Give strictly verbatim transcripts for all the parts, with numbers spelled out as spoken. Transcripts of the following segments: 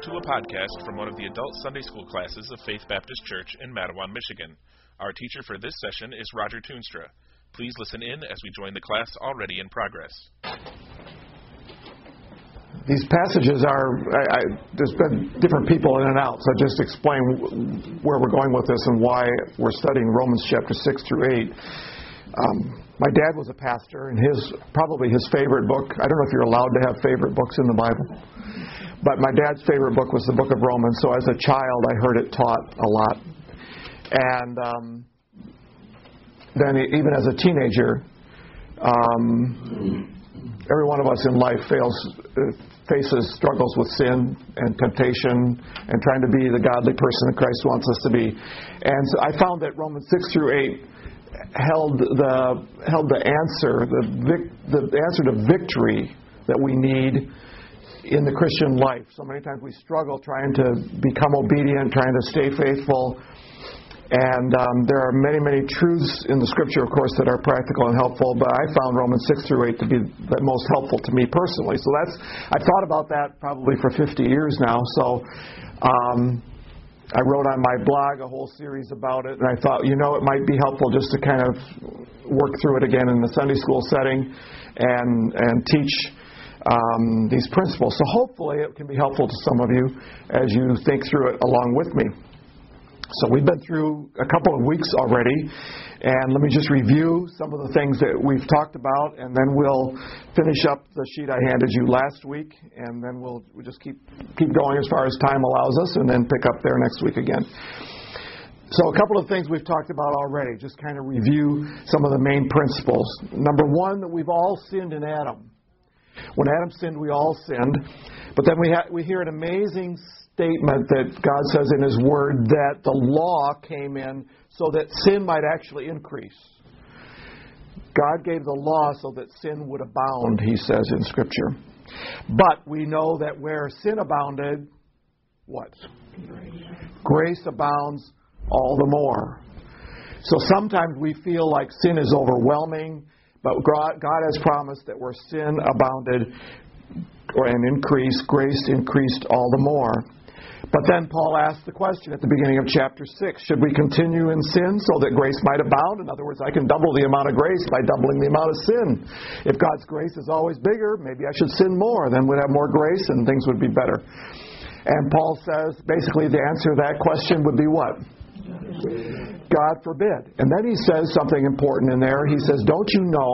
to a podcast from one of the adult Sunday school classes of Faith Baptist Church in Mattawan, Michigan. Our teacher for this session is Roger Toonstra. Please listen in as we join the class already in progress. These passages are, I, I, there's been different people in and out, so just explain where we're going with this and why we're studying Romans chapter six through eight. Um, my dad was a pastor, and his probably his favorite book, I don't know if you're allowed to have favorite books in the Bible, but my dad's favorite book was the book of Romans, so as a child I heard it taught a lot. And um, then even as a teenager, um, every one of us in life fails, uh, faces struggles with sin and temptation and trying to be the godly person that Christ wants us to be. And so I found that Romans six through eight held the held the answer, the vic, the answer to victory that we need in the Christian life. So many times we struggle trying to become obedient, trying to stay faithful. And um, there are many, many truths in the Scripture, of course, that are practical and helpful, but I found Romans six through eight to be the most helpful to me personally. So that's, I've thought about that probably for fifty years now. So um, I wrote on my blog a whole series about it, and I thought, you know, it might be helpful just to kind of work through it again in the Sunday school setting and, and teach um, these principles. So hopefully it can be helpful to some of you as you think through it along with me. So we've been through a couple of weeks already, and let me just review some of the things that we've talked about, and then we'll finish up the sheet I handed you last week, and then we'll, we'll just keep keep going as far as time allows us, and then pick up there next week again. So a couple of things we've talked about already, just kind of review some of the main principles. Number one, that we've all sinned in Adam. When Adam sinned, we all sinned, but then we ha- we hear an amazing statement that God says in His Word that the law came in so that sin might actually increase. God gave the law so that sin would abound, He says in Scripture. But we know that where sin abounded, what? Grace, Grace abounds all the more. So sometimes we feel like sin is overwhelming, but God has promised that where sin abounded or an increase, grace increased all the more. But then Paul asked the question at the beginning of chapter six, should we continue in sin so that grace might abound? In other words, I can double the amount of grace by doubling the amount of sin. If God's grace is always bigger, maybe I should sin more. Then we'd have more grace and things would be better. And Paul says, basically the answer to that question would be what? God forbid. And then he says something important in there. He says, don't you know?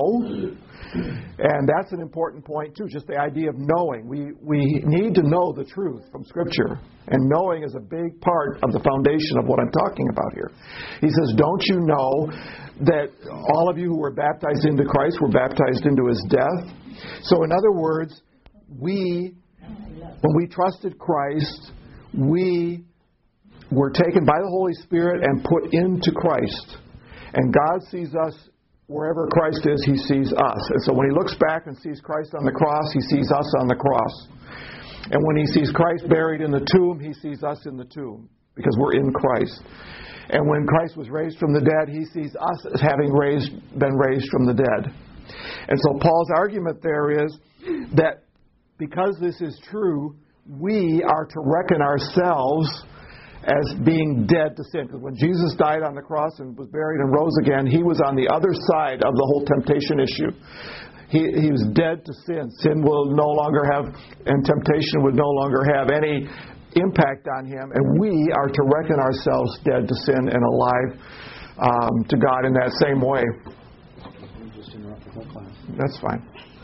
And that's an important point too, just the idea of knowing. We we need to know the truth from Scripture. And knowing is a big part of the foundation of what I'm talking about here. He says, don't you know that all of you who were baptized into Christ were baptized into His death? So in other words, we, when we trusted Christ, we were taken by the Holy Spirit and put into Christ. And God sees us wherever Christ is, He sees us. And so when He looks back and sees Christ on the cross, He sees us on the cross. And when He sees Christ buried in the tomb, He sees us in the tomb because we're in Christ. And when Christ was raised from the dead, He sees us as having raised, been raised from the dead. And so Paul's argument there is that because this is true, we are to reckon ourselves as being dead to sin. Because when Jesus died on the cross and was buried and rose again, He was on the other side of the whole temptation issue. He, he was dead to sin. Sin will no longer have, and temptation would no longer have any impact on Him. And we are to reckon ourselves dead to sin and alive um, to God in that same way. Just interrupt the whole class. That's fine.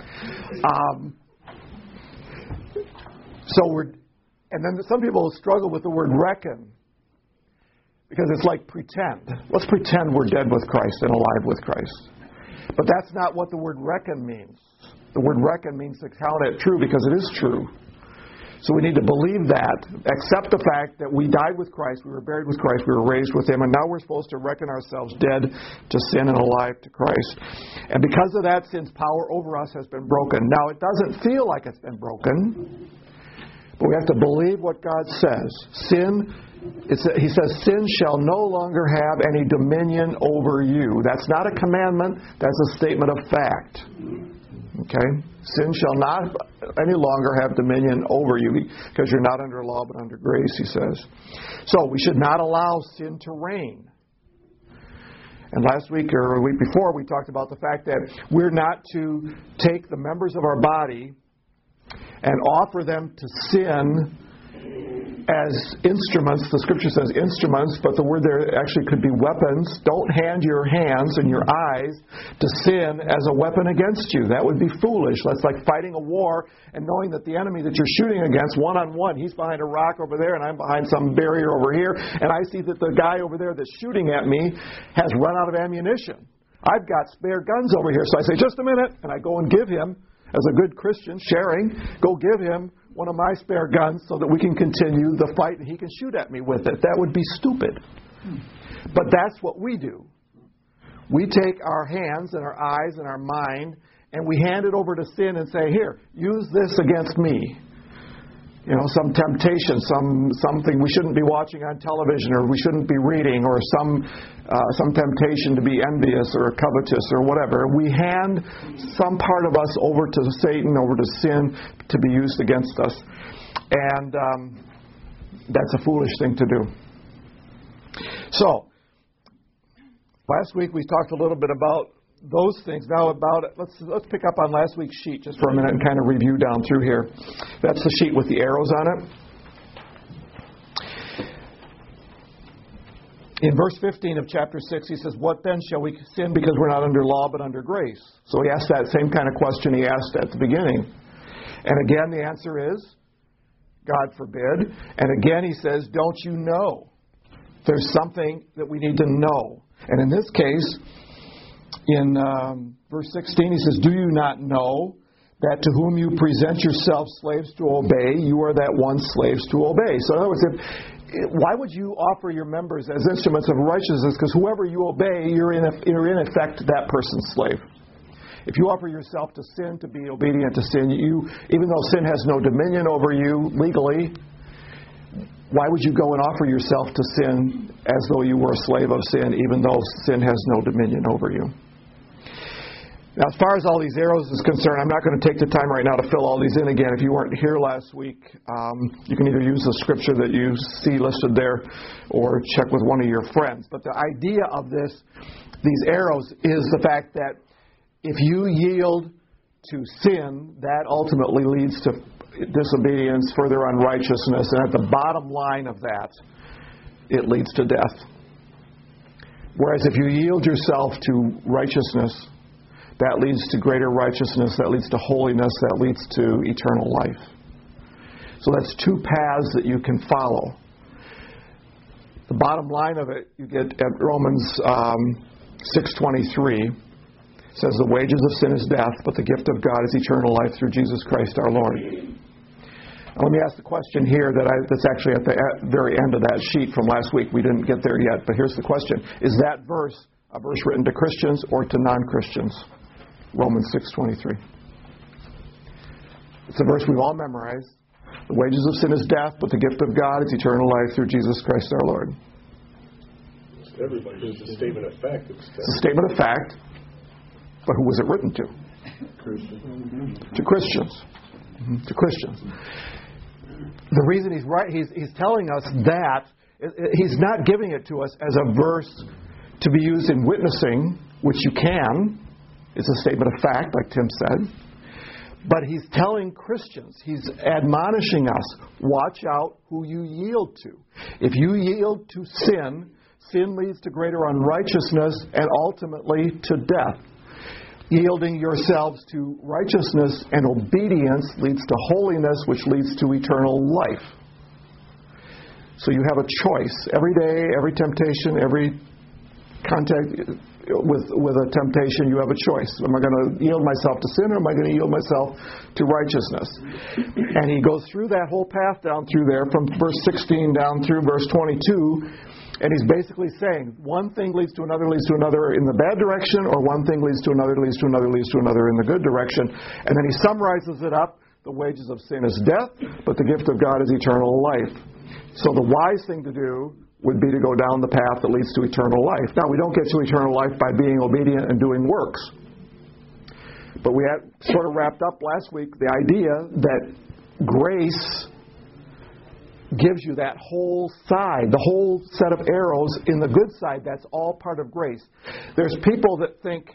Um, so we're... And then some people struggle with the word reckon because it's like pretend. Let's pretend we're dead with Christ and alive with Christ. But that's not what the word reckon means. The word reckon means to count it true because it is true. So we need to believe that, accept the fact that we died with Christ, we were buried with Christ, we were raised with Him, and now we're supposed to reckon ourselves dead to sin and alive to Christ. And because of that, sin's power over us has been broken. Now, it doesn't feel like it's been broken. But we have to believe what God says. Sin, it's, He says, sin shall no longer have any dominion over you. That's not a commandment. That's a statement of fact. Okay? Sin shall not any longer have dominion over you because you're not under law but under grace, he says. So we should not allow sin to reign. And last week or a week before, we talked about the fact that we're not to take the members of our body and offer them to sin as instruments. The Scripture says instruments, but the word there actually could be weapons. Don't hand your hands and your eyes to sin as a weapon against you. That would be foolish. That's like fighting a war and knowing that the enemy that you're shooting against, one-on-one, he's behind a rock over there and I'm behind some barrier over here, and I see that the guy over there that's shooting at me has run out of ammunition. I've got spare guns over here, so I say, just a minute, and I go and give him, as a good Christian, sharing, go give him one of my spare guns so that we can continue the fight and he can shoot at me with it. That would be stupid. But that's what we do. We take our hands and our eyes and our mind and we hand it over to sin and say, here, use this against me. You know, some temptation, some something we shouldn't be watching on television or we shouldn't be reading, or some uh, some temptation to be envious or covetous or whatever. We hand some part of us over to Satan, over to sin, to be used against us. And um, that's a foolish thing to do. So, last week we talked a little bit about those things. Now about it, let's let's pick up on last week's sheet just for a minute and kind of review down through here. That's the sheet with the arrows on it. In verse fifteen of chapter six, he says, "What then shall we sin because we're not under law but under grace?" So he asked that same kind of question he asked at the beginning. And again the answer is, God forbid. And again he says, don't you know? There's something that we need to know. And in this case, in um, verse sixteen, he says, "Do you not know that to whom you present yourselves slaves to obey, you are that one slaves to obey?" So in other words, if, why would you offer your members as instruments of righteousness? Because whoever you obey, you're in, you're in effect that person's slave. If you offer yourself to sin, to be obedient to sin, you, even though sin has no dominion over you legally, why would you go and offer yourself to sin as though you were a slave of sin, even though sin has no dominion over you? Now, as far as all these arrows is concerned, I'm not going to take the time right now to fill all these in again. If you weren't here last week, um, you can either use the scripture that you see listed there or check with one of your friends. But the idea of this, these arrows, is the fact that if you yield to sin, that ultimately leads to disobedience, further unrighteousness, and at the bottom line of that, it leads to death. Whereas if you yield yourself to righteousness, that leads to greater righteousness, that leads to holiness, that leads to eternal life. So that's two paths that you can follow. The bottom line of it, you get at Romans um, six twenty-three. It says, "The wages of sin is death, but the gift of God is eternal life through Jesus Christ our Lord." Now, let me ask the question here that I, that's actually at the very end of that sheet from last week. We didn't get there yet, but here's the question. Is that verse a verse written to Christians or to non-Christians? Romans six twenty-three. It's a verse we've all memorized. The wages of sin is death, but the gift of God is eternal life through Jesus Christ our Lord. Everybody. It's a statement of fact. It's a statement of fact. But who was it written to? Christians. To Christians. Mm-hmm. To Christians. The reason he's right, he's, he's telling us that, he's not giving it to us as a verse to be used in witnessing, which you can. It's a statement of fact, like Tim said. But he's telling Christians, he's admonishing us, watch out who you yield to. If you yield to sin, sin leads to greater unrighteousness and ultimately to death. Yielding yourselves to righteousness and obedience leads to holiness, which leads to eternal life. So you have a choice. Every day, every temptation, every contact with with a temptation, you have a choice. Am I going to yield myself to sin, or am I going to yield myself to righteousness? And he goes through that whole path down through there, from verse sixteen down through verse twenty-two, and he's basically saying one thing leads to another, leads to another in the bad direction, or one thing leads to another, leads to another, leads to another in the good direction. And then he summarizes it up. The wages of sin is death, but the gift of God is eternal life. So the wise thing to do would be to go down the path that leads to eternal life. Now, we don't get to eternal life by being obedient and doing works. But we had sort of wrapped up last week the idea that grace gives you that whole side, the whole set of arrows in the good side. That's all part of grace. There's people that think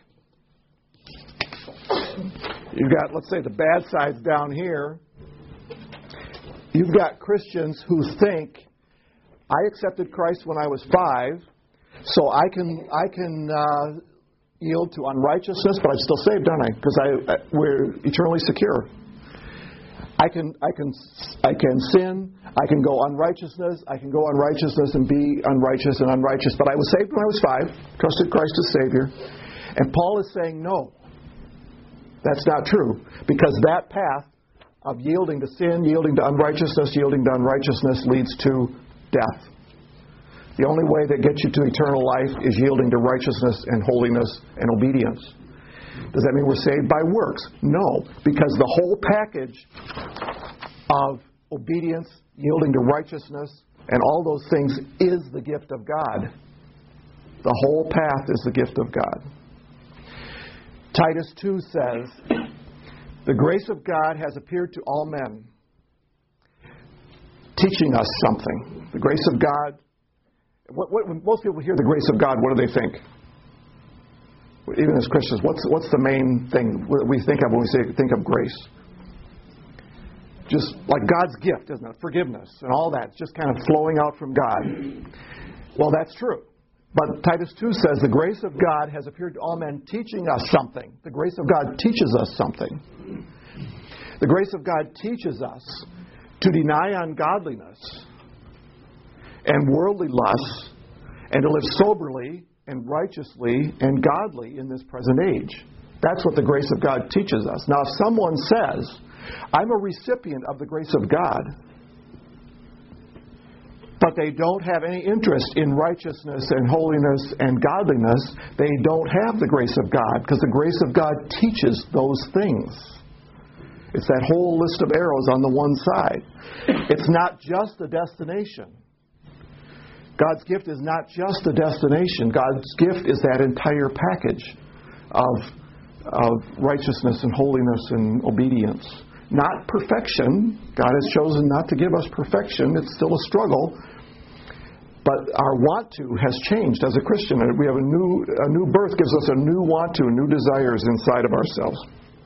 you've got, let's say, the bad side's down here. You've got Christians who think, I accepted Christ when I was five, so I can I can uh, yield to unrighteousness, but I'm still saved, don't I? Because I, I we're eternally secure. I can I can I can sin. I can go unrighteousness. I can go unrighteousness and be unrighteous and unrighteous. But I was saved when I was five. Trusted Christ as Savior. And Paul is saying no. That's not true, because that path of yielding to sin, yielding to unrighteousness, yielding to unrighteousness leads to death. The only way that gets you to eternal life is yielding to righteousness and holiness and obedience. Does that mean we're saved by works? No, because the whole package of obedience, yielding to righteousness, and all those things is the gift of God. The whole path is the gift of God. Titus two says, the grace of God has appeared to all men, teaching us something. The grace of God, what, what, when most people hear the grace of God, what do they think? Even as Christians, what's what's the main thing we think of when we say think of grace? Just like God's gift, isn't it? Forgiveness and all that, just kind of flowing out from God. Well, that's true. But Titus two says the grace of God has appeared to all men, teaching us something. The grace of God teaches us something. The grace of God teaches us to deny ungodliness and worldly lusts and to live soberly and righteously and godly in this present age. That's what the grace of God teaches us. Now, if someone says, I'm a recipient of the grace of God, but they don't have any interest in righteousness and holiness and godliness, they don't have the grace of God, because the grace of God teaches those things. It's that whole list of arrows on the one side. It's not just the destination. God's gift is not just a destination. God's gift is that entire package of, of righteousness and holiness and obedience. Not perfection. God has chosen not to give us perfection. It's still a struggle. But our want to has changed as a Christian. We have a new a new birth gives us a new want to, new desires inside of ourselves.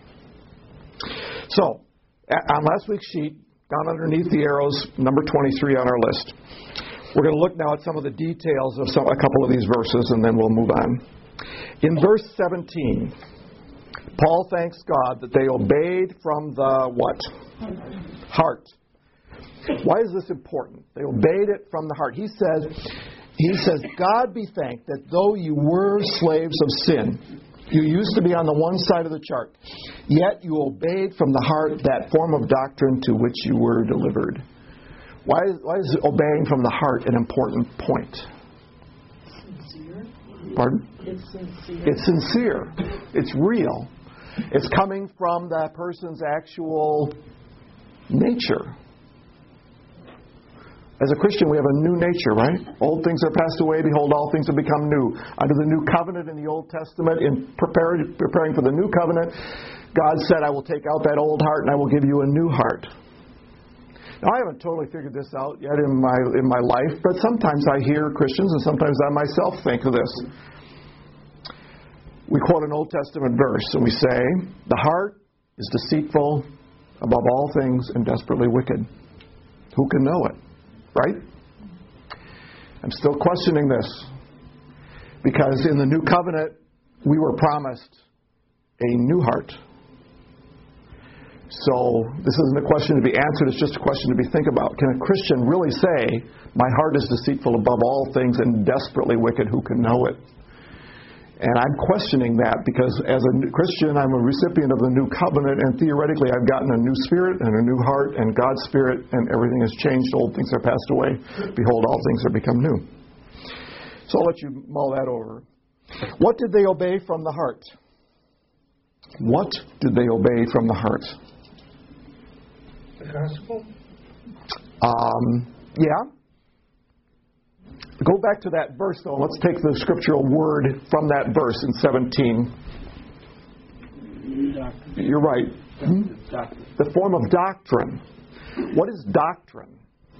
So, on last week's sheet, down underneath the arrows, number twenty-three on our list. We're going to look now at some of the details of some, a couple of these verses, and then we'll move on. In verse seventeen, Paul thanks God that they obeyed from the what? Heart. Why is this important? They obeyed it from the heart. He says, he says, God be thanked that though you were slaves of sin, you used to be on the one side of the chart, yet you obeyed from the heart that form of doctrine to which you were delivered. Why is, why is obeying from the heart an important point? Sincere. Pardon? It's sincere. It's sincere. It's real. It's coming from that person's actual nature. As a Christian, we have a new nature, right? Old things are passed away. Behold, all things have become new. Under the new covenant in the Old Testament, in preparing, preparing for the new covenant, God said, I will take out that old heart and I will give you a new heart. Now, I haven't totally figured this out yet in my in my life, but sometimes I hear Christians and sometimes I myself think of this. We quote an Old Testament verse and we say, the heart is deceitful above all things and desperately wicked. Who can know it? Right? I'm still questioning this, because in the new covenant we were promised a new heart. So this isn't a question to be answered, it's just a question to be think about. Can a Christian really say, my heart is deceitful above all things and desperately wicked, who can know it? And I'm questioning that because as a Christian, I'm a recipient of the new covenant, and theoretically I've gotten a new spirit and a new heart and God's spirit, and everything has changed. Old things are passed away. Behold, all things have become new. So I'll let you mull that over. What did they obey from the heart? What did they obey from the heart? The gospel? Um, yeah. Go back to that verse, though. Let's take the scriptural word from that verse in seventeen. Doctrine. You're right. Hmm? Doctrine. The form of doctrine. What is doctrine?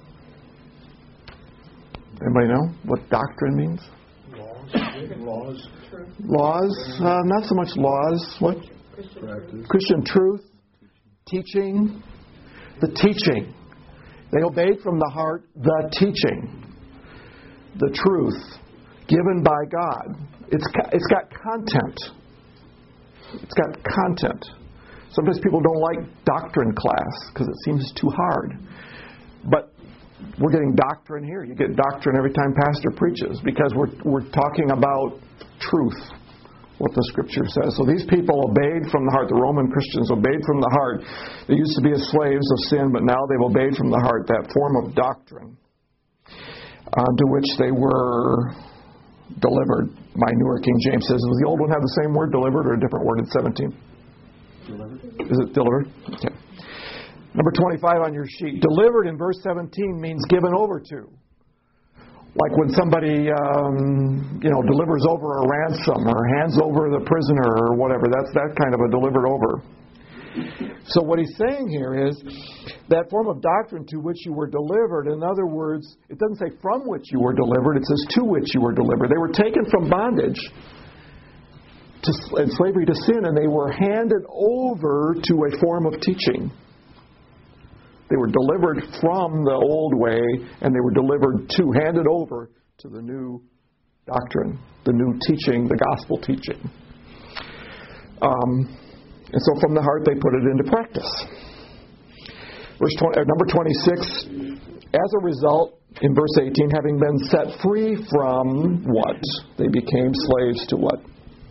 Anybody know what doctrine means? Laws. Laws. Laws, uh, not so much laws. What? Practice. Christian truth, teaching, the teaching. They obeyed from the heart the teaching, the truth given by God. It's it's got content. It's got content. Sometimes people don't like doctrine class because it seems too hard. But we're getting doctrine here. You get doctrine every time pastor preaches because we're we're talking about truth, what the Scripture says. So these people obeyed from the heart. The Roman Christians obeyed from the heart. They used to be as slaves of sin, but now they've obeyed from the heart that form of doctrine uh, to which they were delivered. My Newer King James says, does the old one have the same word, delivered, or a different word in seventeen? Delivered. Is it delivered? Okay. Number twenty-five on your sheet. Delivered in verse seventeen means given over to. Like when somebody, um, you know, delivers over a ransom or hands over the prisoner or whatever. That's that kind of a delivered over. So what he's saying here is that form of doctrine to which you were delivered. In other words, it doesn't say from which you were delivered. It says to which you were delivered. They were taken from bondage to and slavery to sin, and they were handed over to a form of teaching. They were delivered from the old way, and they were delivered to, handed over to the new doctrine, the new teaching, the gospel teaching. Um, and so from the heart, they put it into practice. Verse twenty, uh, number twenty-six, as a result, in verse eighteen, having been set free from what? They became slaves to what?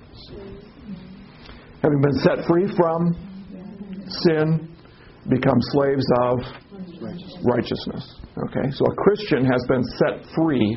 Having been set free from sin, become slaves of righteousness. Okay, so a Christian has been set free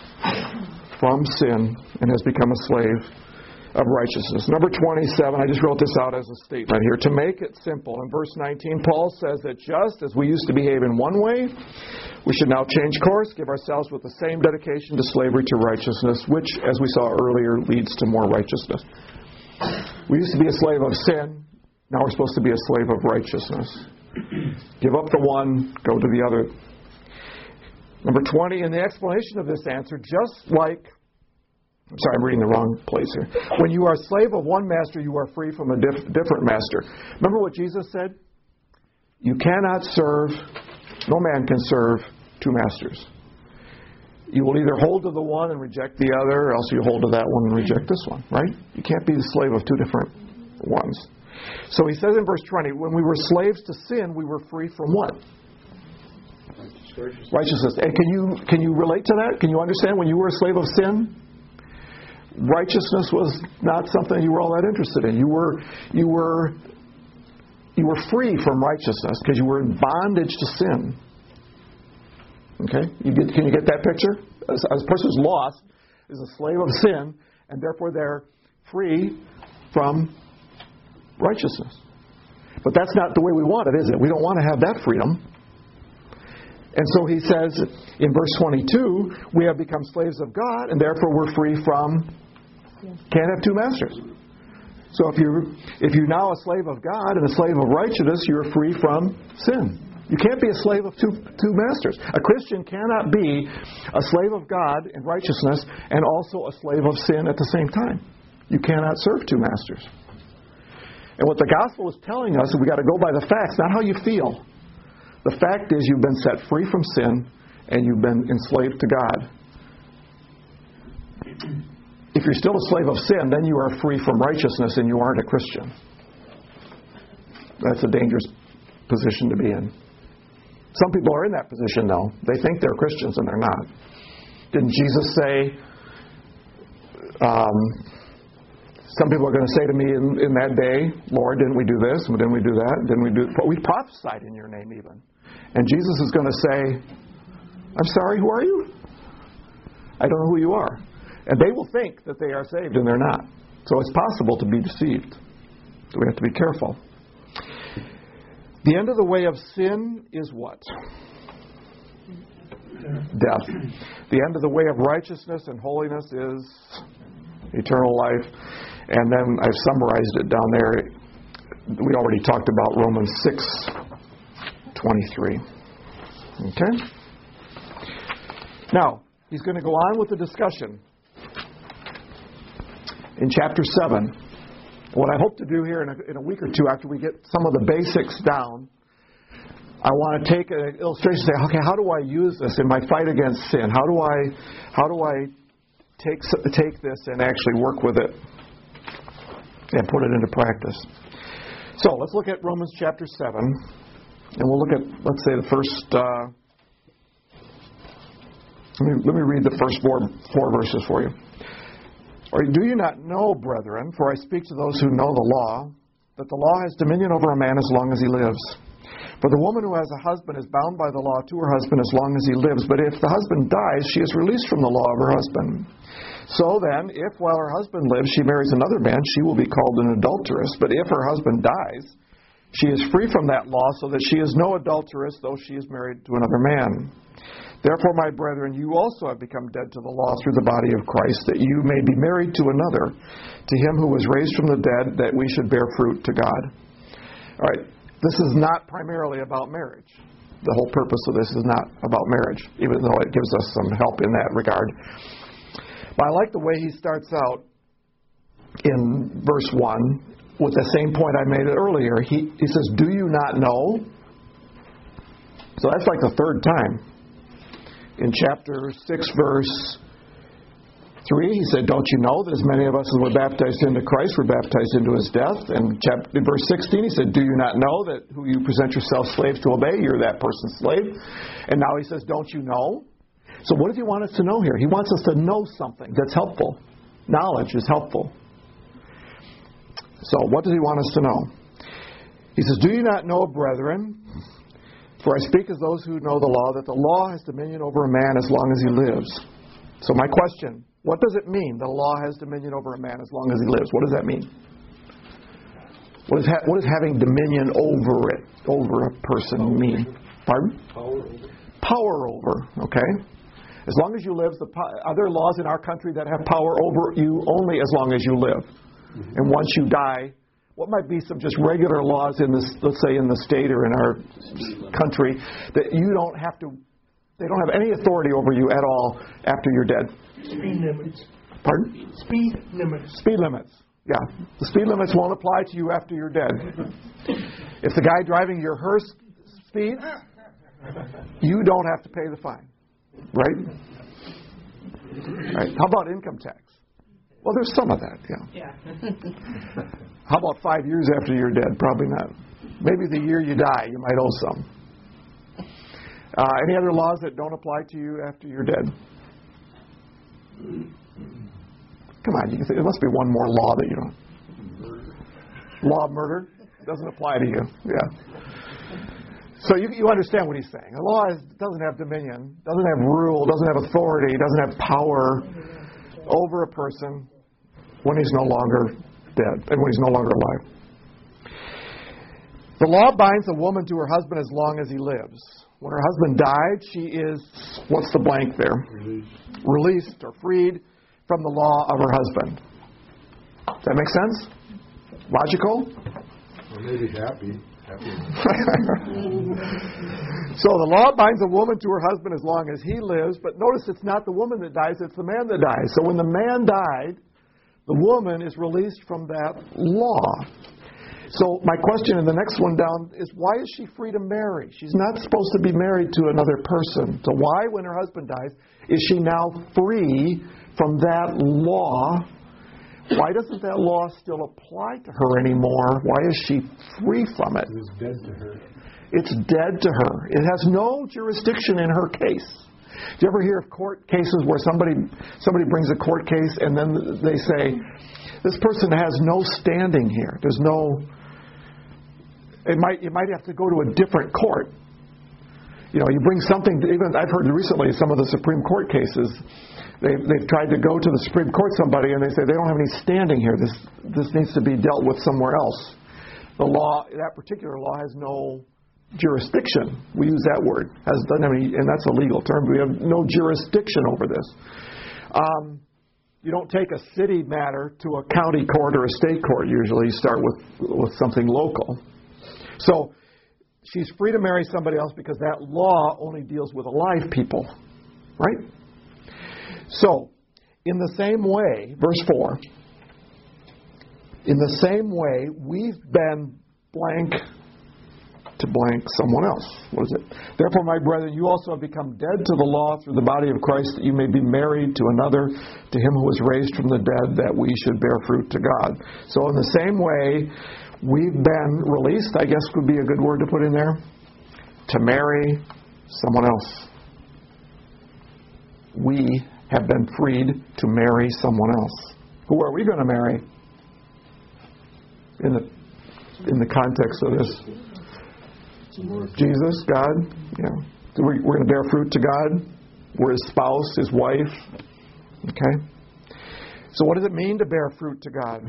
from sin and has become a slave of righteousness. Number twenty-seven, I just wrote this out as a statement here. To make it simple, in verse nineteen, Paul says that just as we used to behave in one way, we should now change course, give ourselves with the same dedication to slavery to righteousness, which, as we saw earlier, leads to more righteousness. We used to be a slave of sin. Now we're supposed to be a slave of righteousness. Give up the one, go to the other. Number twenty, in the explanation of this answer, just like, I'm sorry, I'm reading the wrong place here. When you are a slave of one master, you are free from a diff- different master. Remember what Jesus said? You cannot serve, no man can serve two masters. You will either hold to the one and reject the other, or else you hold to that one and reject this one, right? You can't be the slave of two different ones. So he says in verse twenty, when we were slaves to sin, we were free from what? Righteousness. Righteousness. And can you can you relate to that? Can you understand when you were a slave of sin? Righteousness was not something you were all that interested in. You were you were you were free from righteousness because you were in bondage to sin. Okay? You get, can you get that picture? A, a person who's lost is a slave of sin, and therefore they're free from righteousness. But that's not the way we want it, is it? We don't want to have that freedom. And so he says in verse twenty-two, we have become slaves of God, and therefore we're free from, can't have two masters. So if you're, if you're now a slave of God and a slave of righteousness, you're free from sin. You can't be a slave of two, two masters. A Christian cannot be a slave of God in righteousness and also a slave of sin at the same time. You cannot serve two masters. And what the gospel is telling us is we've got to go by the facts, not how you feel. The fact is you've been set free from sin and you've been enslaved to God. If you're still a slave of sin, then you are free from righteousness and you aren't a Christian. That's a dangerous position to be in. Some people are in that position, though. They think they're Christians and they're not. Didn't Jesus say, um, some people are going to say to me in, in that day, Lord, didn't we do this? Didn't we do that? Didn't we do? We prophesied in your name even. And Jesus is going to say, I'm sorry, who are you? I don't know who you are. And they will think that they are saved and they're not. So it's possible to be deceived. So we have to be careful. The end of the way of sin is what? Death. The end of the way of righteousness and holiness is eternal life. And then I've summarized it down there. we already talked about Romans six twenty-three. Okay? Now, he's going to go on with the discussion in chapter seven. What I hope to do here in a, in a week or two, after we get some of the basics down, I want to take an illustration and say, okay, how do I use this in my fight against sin? How do I, how do I take take this and actually work with it and put it into practice? So let's look at Romans chapter seven, and we'll look at, let's say, the first. Uh, let me let me read the first four four verses for you. Or do you not know, brethren, for I speak to those who know the law, that the law has dominion over a man as long as he lives? For the woman who has a husband is bound by the law to her husband as long as he lives. But if the husband dies, she is released from the law of her husband. So then, if while her husband lives she marries another man, she will be called an adulteress. But if her husband dies, she is free from that law, so that she is no adulteress, though she is married to another man. Therefore, my brethren, you also have become dead to the law through the body of Christ, that you may be married to another, to him who was raised from the dead, that we should bear fruit to God. All right, this is not primarily about marriage. The whole purpose of this is not about marriage, even though it gives us some help in that regard. But I like the way he starts out in verse one with the same point I made earlier. He, he says, do you not know? So that's like the third time. In chapter six, verse three, he said, don't you know that as many of us as were baptized into Christ were baptized into his death? And chapter, in verse sixteen, he said, do you not know that who you present yourselves slaves to obey, you're that person's slave? And now he says, don't you know? So what does he want us to know here? He wants us to know something that's helpful. Knowledge is helpful. So what does he want us to know? He says, do you not know, brethren, for I speak as those who know the law, that the law has dominion over a man as long as he lives. So my question, what does it mean the law has dominion over a man as long as he lives? What does that mean? What is, ha- what does having dominion over it, over a person mean? Pardon? Power over. Power over, okay? As long as you live, the po- are there laws in our country that have power over you only as long as you live? Mm-hmm. And once you die, what might be some just regular laws in this, let's say in the state or in our country, that you don't have to, they don't have any authority over you at all after you're dead? Speed limits. Pardon? Speed limits. Speed limits. Yeah. The speed limits won't apply to you after you're dead. If the guy driving your hearse speeds, you don't have to pay the fine. Right? Right. How about income tax? Well, there's some of that, yeah. Yeah. How about five years after you're dead? Probably not. Maybe the year you die, you might owe some. Uh, any other laws that don't apply to you after you're dead? Come on, you can say, there must be one more law that you don't. Law of murder doesn't apply to you. Yeah. So you, you understand what he's saying. A law is, doesn't have dominion, doesn't have rule, doesn't have authority, doesn't have power over a person when he's no longer dead and when he's no longer alive. The law binds a woman to her husband as long as he lives. When her husband died, she is, what's the blank there? Released. Released or freed from the law of her husband. Does that make sense? Logical? Or maybe happy. happy. So the law binds a woman to her husband as long as he lives, but notice it's not the woman that dies, it's the man that dies. So when the man died, the woman is released from that law. So my question in the next one down is, why is she free to marry? She's not supposed to be married to another person. So why, when her husband dies, is she now free from that law? Why doesn't that law still apply to her anymore? Why is she free from it? It's dead to her. It's dead to her. It has no jurisdiction in her case. Do you ever hear of court cases where somebody somebody brings a court case and then they say, this person has no standing here. There's no... It might you might have to go to a different court. You know, you bring something, even I've heard recently some of the Supreme Court cases, they, they've tried to go to the Supreme Court somebody and they say they don't have any standing here. This this needs to be dealt with somewhere else. The law, that particular law has no jurisdiction. We use that word. Has doesn't have any, and that's a legal term. We have no jurisdiction over this. Um, You don't take a city matter to a county court or a state court. Usually you start with, with something local. So she's free to marry somebody else because that law only deals with alive people. Right? So, in the same way, verse four, in the same way, we've been blank to blank someone else. What is it? Therefore, my brethren, you also have become dead to the law through the body of Christ, that you may be married to another, to him who was raised from the dead, that we should bear fruit to God. So in the same way, we've been released, I guess would be a good word to put in there, to marry someone else. We have been freed to marry someone else. Who are we going to marry? In the in the context of this, Jesus, God. Yeah, we're, we're going to bear fruit to God. We're His spouse, His wife. Okay. So, what does it mean to bear fruit to God?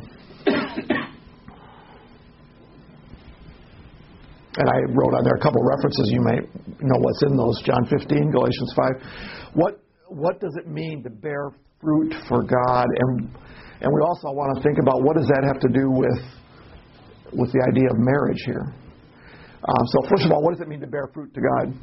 And I wrote on there a couple references. You may know what's in those. John fifteen, Galatians five. What what does it mean to bear fruit for God? And and we also want to think about what does that have to do with with the idea of marriage here. Um, so first of all, what does it mean to bear fruit to God?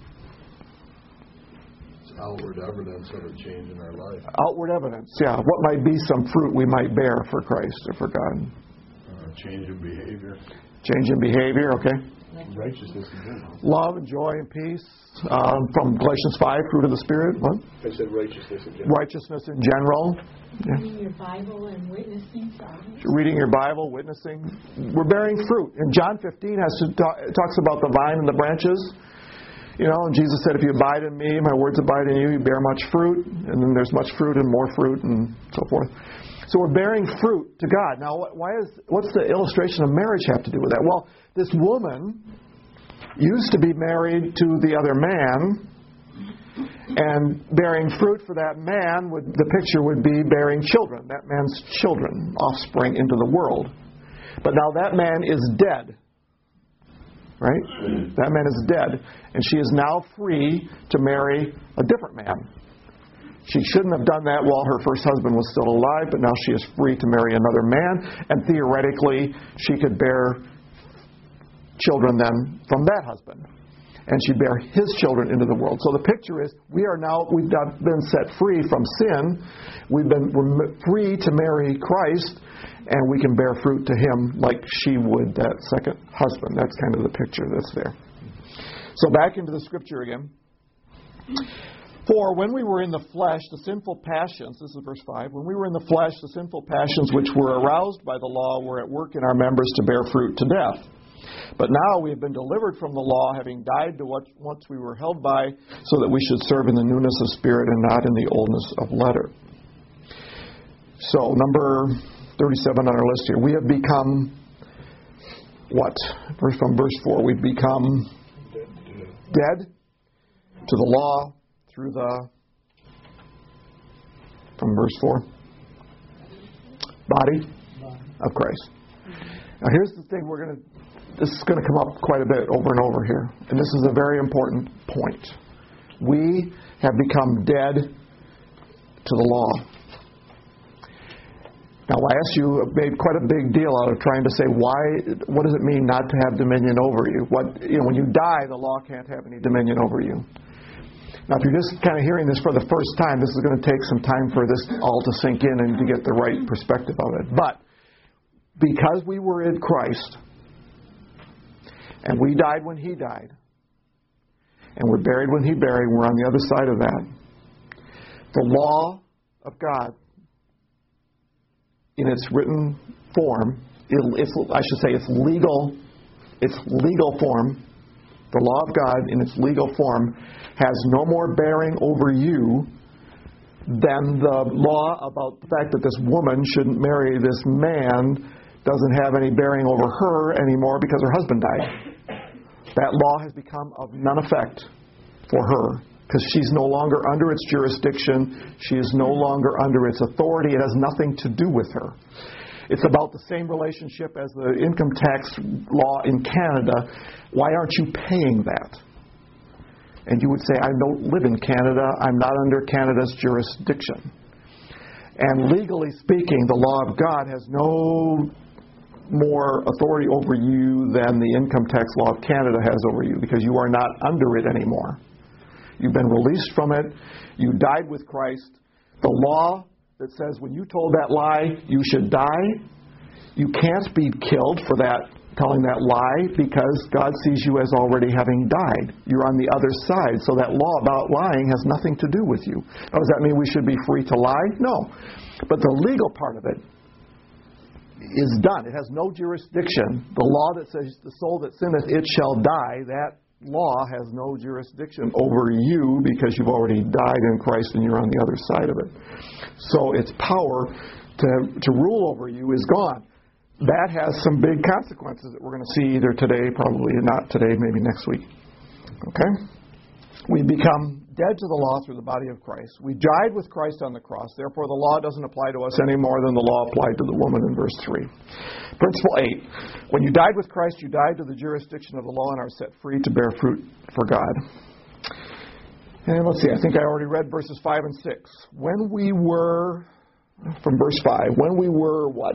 It's outward evidence of a change in our life. Outward evidence, yeah. What might be some fruit we might bear for Christ or for God? Uh, change in behavior. Change in behavior, okay. Righteousness in general. Love and joy and peace. Um, from Galatians five, fruit of the Spirit. What? I said righteousness in general. Righteousness in general. Yeah. Reading your Bible and witnessing to others. Reading your Bible, witnessing. We're bearing fruit. And John fifteen has to talk, it talks about the vine and the branches. You know, and Jesus said, if you abide in me, my words abide in you, you bear much fruit. And then there's much fruit and more fruit and so forth. So we're bearing fruit to God. Now, why is what's the illustration of marriage have to do with that? Well, this woman used to be married to the other man, and bearing fruit for that man, would the picture would be bearing children, that man's children, offspring into the world. But now that man is dead. Right? That man is dead, and she is now free to marry a different man. She shouldn't have done that while her first husband was still alive, but now she is free to marry another man, and theoretically she could bear children then from that husband. And she'd bear his children into the world. So the picture is, we are now, we've been set free from sin. We've been we're free to marry Christ, and we can bear fruit to him like she would that second husband. That's kind of the picture that's there. So back into the scripture again. For when we were in the flesh, the sinful passions, this is verse five, when we were in the flesh, the sinful passions which were aroused by the law were at work in our members to bear fruit to death. But now we have been delivered from the law, having died to what once we were held by, so that we should serve in the newness of spirit and not in the oldness of letter. So, number thirty-seven on our list here. We have become what? Verse from verse four. We've become dead to the law through the, from verse four, body of Christ. Now here's the thing we're going to, this is going to come up quite a bit over and over here. And this is a very important point. We have become dead to the law. Now last you made quite a big deal out of trying to say why, what does it mean not to have dominion over you? What, you know, when you die, the law can't have any dominion over you. Now, if you're just kind of hearing this for the first time, this is going to take some time for this all to sink in and to get the right perspective of it. But because we were in Christ, and we died when He died, and we're buried when He buried, we're on the other side of that. The law of God, in its written form, it, it's, I should say its legal, its legal form, the law of God in its legal form has no more bearing over you than the law about the fact that this woman shouldn't marry this man doesn't have any bearing over her anymore because her husband died. That law has become of none effect for her because she's no longer under its jurisdiction. She is no longer under its authority. It has nothing to do with her. It's about the same relationship as the income tax law in Canada. Why aren't you paying that? And you would say, I don't live in Canada. I'm not under Canada's jurisdiction. And legally speaking, the law of God has no more authority over you than the income tax law of Canada has over you, because you are not under it anymore. You've been released from it. You died with Christ. The law that says when you told that lie, you should die, you can't be killed for that, telling that lie, because God sees you as already having died. You're on the other side, so that law about lying has nothing to do with you. Now, does that mean we should be free to lie? No. But the legal part of it is done. It has no jurisdiction. The law that says the soul that sinneth, it shall die, that law has no jurisdiction over you, because you've already died in Christ and you're on the other side of it. So its power to, to rule over you is gone. That has some big consequences that we're going to see either today, probably not today, maybe next week. Okay? We become dead to the law through the body of Christ. We died with Christ on the cross. Therefore, the law doesn't apply to us any more than the law applied to the woman in verse three. Principle eight. When you died with Christ, you died to the jurisdiction of the law and are set free to bear fruit for God. And let's see, I think I already read verses five and six. When we were, from verse five, when we were what?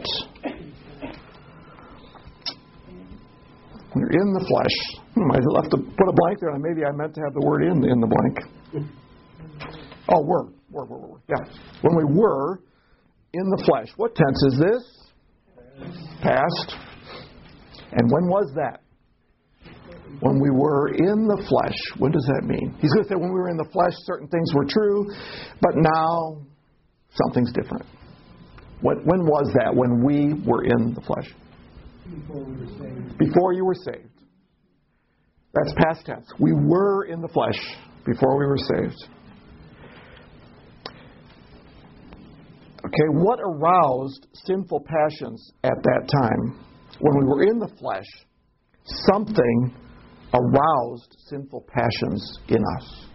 We're in the flesh. Hmm, I left to put a blank there, and maybe I meant to have the word in in the blank. Oh, were. Were, were, were. Yeah. When we were in the flesh. What tense is this? Past. And when was that? When we were in the flesh. What does that mean? He's going to say when we were in the flesh, certain things were true, but now something's different. What, when was that? When we were in the flesh? Before we were saved. Before you were saved. That's past tense. We were in the flesh before we were saved. Okay, what aroused sinful passions at that time? When we were in the flesh, something aroused sinful passions in us.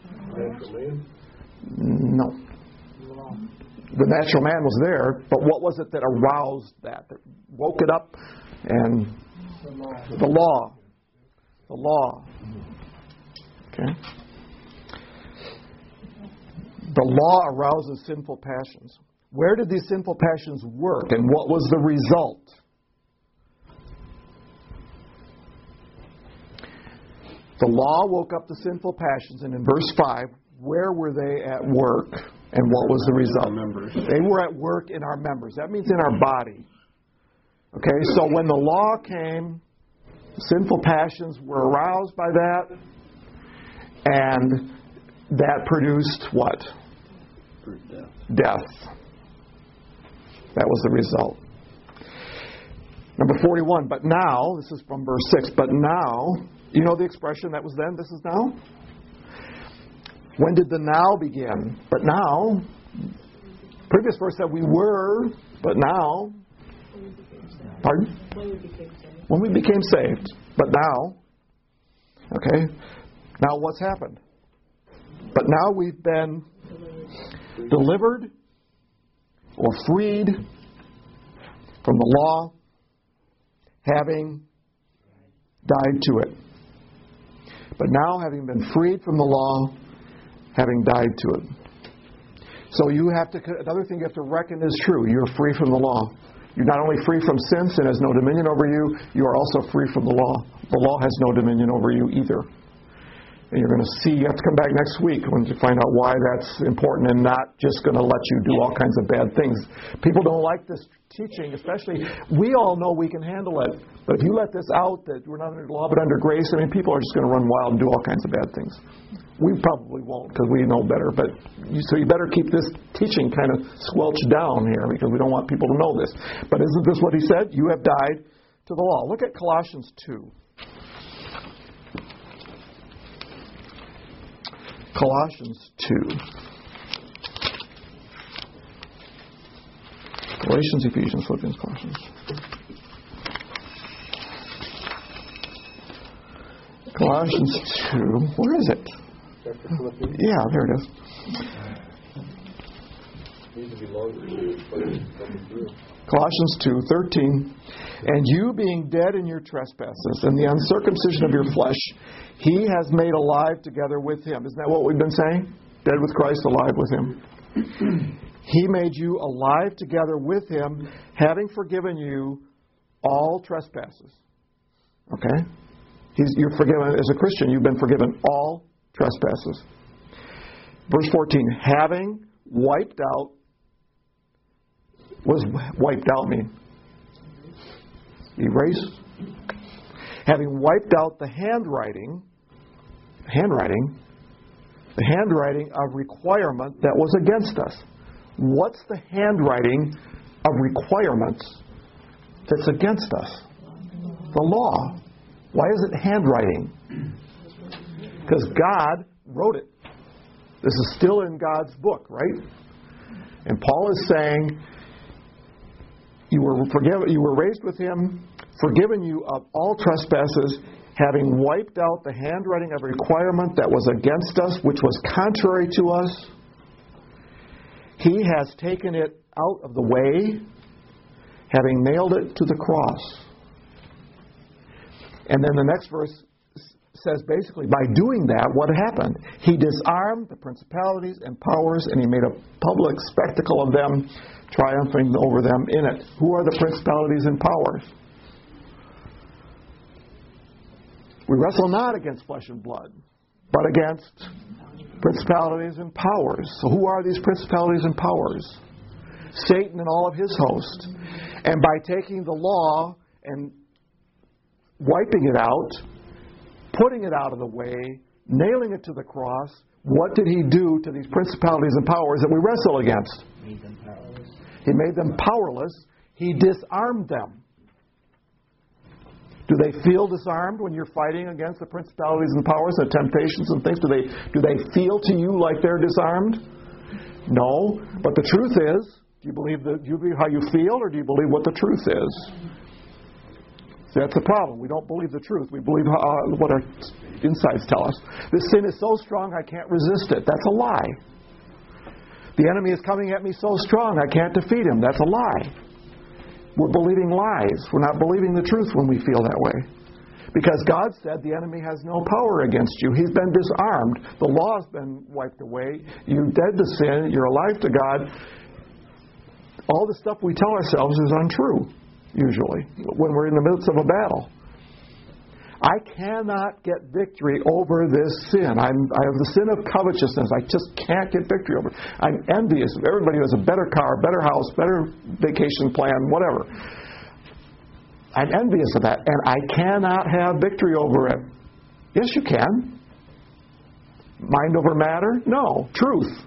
No. The natural man was there, but what was it that aroused that? That woke it up? And the law. The law. Okay? The law arouses sinful passions. Where did these sinful passions work, and what was the result? The law woke up the sinful passions, and in verse five, where were they at work, and what was the result? Members. They were at work in our members. That means in our body. Okay, so when the law came, the sinful passions were aroused by that, and that produced what? Death. Death. That was the result. Number forty-one, but now, this is from verse six, but now, you know the expression that was then, this is now? When did the now begin? But now, previous verse said we were, but now, pardon? When we became saved. When we became saved, but now, okay, now what's happened? But now we've been delivered or freed from the law, having died to it. But now, having been freed from the law, having died to it. So you have to, another thing you have to reckon is true. You're free from the law. You're not only free from sin, sin has no dominion over you, you are also free from the law. The law has no dominion over you either. And you're going to see, you have to come back next week when you find out why that's important and not just going to let you do all kinds of bad things. People don't like this teaching, especially, we all know we can handle it. But if you let this out, that we're not under law but under grace, I mean, people are just going to run wild and do all kinds of bad things. We probably won't because we know better. But you, so you better keep this teaching kind of squelched down here because we don't want people to know this. But isn't this what he said? You have died to the law. Look at Colossians two. Colossians two. Galatians, Ephesians, Philippians, Colossians. Colossians two. Where is it? Yeah, there it is. Colossians two thirteen. And you being dead in your trespasses and the uncircumcision of your flesh, he has made alive together with him. Isn't that what we've been saying? Dead with Christ, alive with him. He made you alive together with Him, having forgiven you all trespasses. Okay? He's, you're forgiven as a Christian. You've been forgiven all trespasses. Verse fourteen, having wiped out, what does wiped out mean? Erased. Having wiped out the handwriting, handwriting, the handwriting of requirement that was against us. What's the handwriting of requirements that's against us? The law. Why is it handwriting? Because God wrote it. This is still in God's book, right? And Paul is saying, you were forgiven, you were raised with Him, forgiven you of all trespasses, having wiped out the handwriting of requirement that was against us, which was contrary to us. He has taken it out of the way, having nailed it to the cross. And then the next verse says basically, by doing that, what happened? He disarmed the principalities and powers, and He made a public spectacle of them, triumphing over them in it. Who are the principalities and powers? We wrestle not against flesh and blood, but against principalities and powers. So who are these principalities and powers? Satan and all of his host. And by taking the law and wiping it out, putting it out of the way, nailing it to the cross, what did He do to these principalities and powers that we wrestle against? Made them powerless. He made them powerless. He disarmed them. Do they feel disarmed when you're fighting against the principalities and powers, the temptations and things? Do they do they feel to you like they're disarmed? No. But the truth is, do you believe the, do you believe how you feel, or do you believe what the truth is? See, that's the problem. We don't believe the truth. We believe uh, what our insides tell us. This sin is so strong I can't resist it. That's a lie. The enemy is coming at me so strong I can't defeat him. That's a lie. We're believing lies. We're not believing the truth when we feel that way. Because God said the enemy has no power against you. He's been disarmed. The law has been wiped away. You're dead to sin. You're alive to God. All the stuff we tell ourselves is untrue, usually, when we're in the midst of a battle. I cannot get victory over this sin. I'm, I have the sin of covetousness. I just can't get victory over it. I'm envious of everybody who has a better car, better house, better vacation plan, whatever. I'm envious of that, and I cannot have victory over it. Yes, you can. Mind over matter? No. Truth.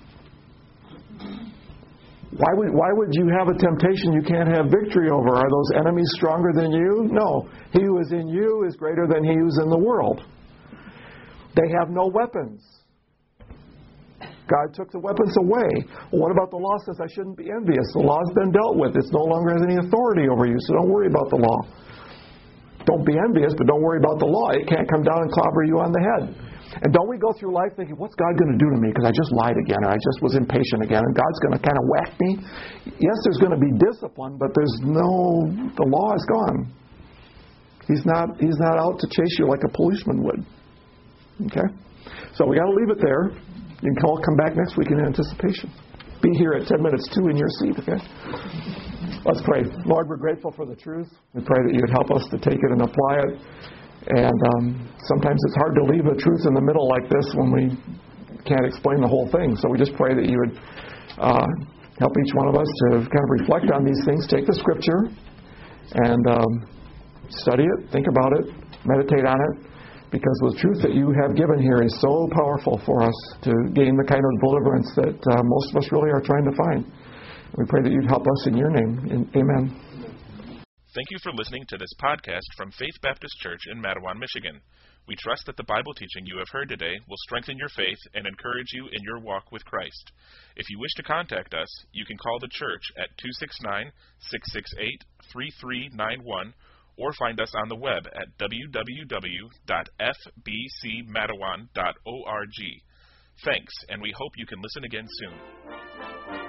Why would, why would you have a temptation you can't have victory over? Are those enemies stronger than you? No. He who is in you is greater than he who's in the world. They have no weapons. God took the weapons away. Well, what about the law says I shouldn't be envious? The law's been dealt with. It no longer has any authority over you, so don't worry about the law. Don't be envious, but don't worry about the law. It can't come down and clobber you on the head. And don't we go through life thinking, what's God going to do to me because I just lied again, or I just was impatient again, and God's going to kind of whack me? Yes, there's going to be discipline, but there's no, the law is gone. He's not, he's not out to chase you like a policeman would. Okay? So we got to leave it there. You can all come back next week in anticipation. Be here at ten minutes two in your seat, okay? Let's pray. Lord, we're grateful for the truth. We pray that you would help us to take it and apply it. And um, sometimes it's hard to leave the truth in the middle like this when we can't explain the whole thing. So we just pray that you would uh, help each one of us to kind of reflect on these things, take the Scripture, and um, study it, think about it, meditate on it, because the truth that you have given here is so powerful for us to gain the kind of deliverance that uh, most of us really are trying to find. We pray that you'd help us in your name. Amen. Thank you for listening to this podcast from Faith Baptist Church in Mattawan, Michigan. We trust that the Bible teaching you have heard today will strengthen your faith and encourage you in your walk with Christ. If you wish to contact us, you can call the church at two six nine, six six eight, three three nine one or find us on the web at w w w dot f b c mattawan dot org. Thanks, and we hope you can listen again soon.